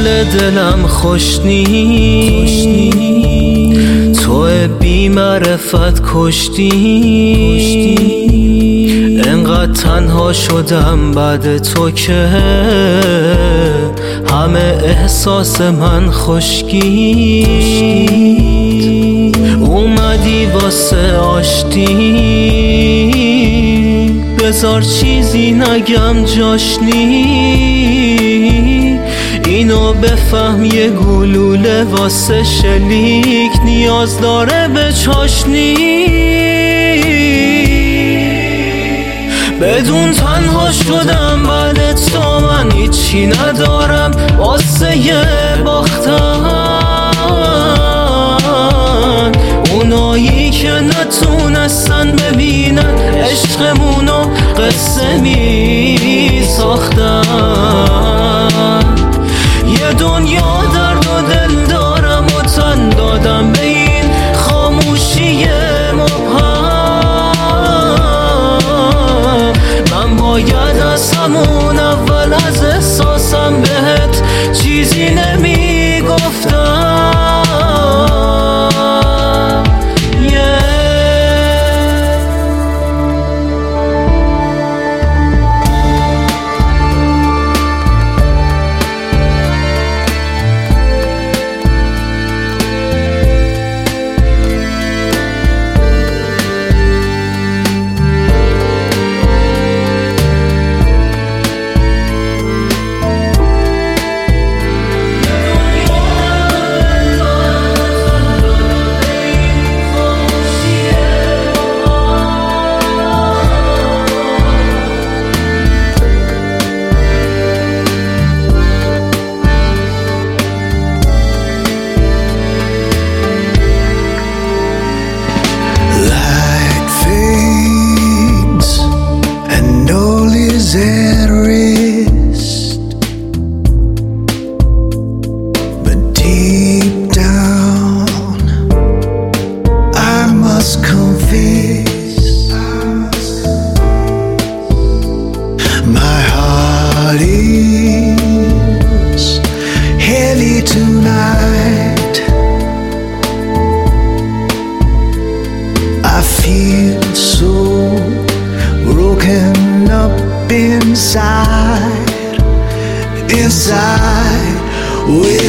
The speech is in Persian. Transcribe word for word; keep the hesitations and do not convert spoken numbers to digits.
حال دلم خوش نی، تو بی معرفت کشتی. انقدر تنها شدم بعد تو که همه احساس من خشکی. اومدی واسه آشتی، بذار چیزی نگم جاشنی. اینو بفهم یه گلوله واسه شلیک نیاز داره به چاشنی. بدون تنها شدم بعد تو من هیچی ندارم واسه یه باختن. اونایی که نتونستن ببینن عشقمونو قصه می ساختن. یه دنیا درد و دل دارم و تن دادم به این خاموشی مبهم. من باید از همون اول از احساسم بهت چیزی نمی گفتم. At rest, but deep down I must confess my heart is heavy tonight. I feel so broken up inside, inside.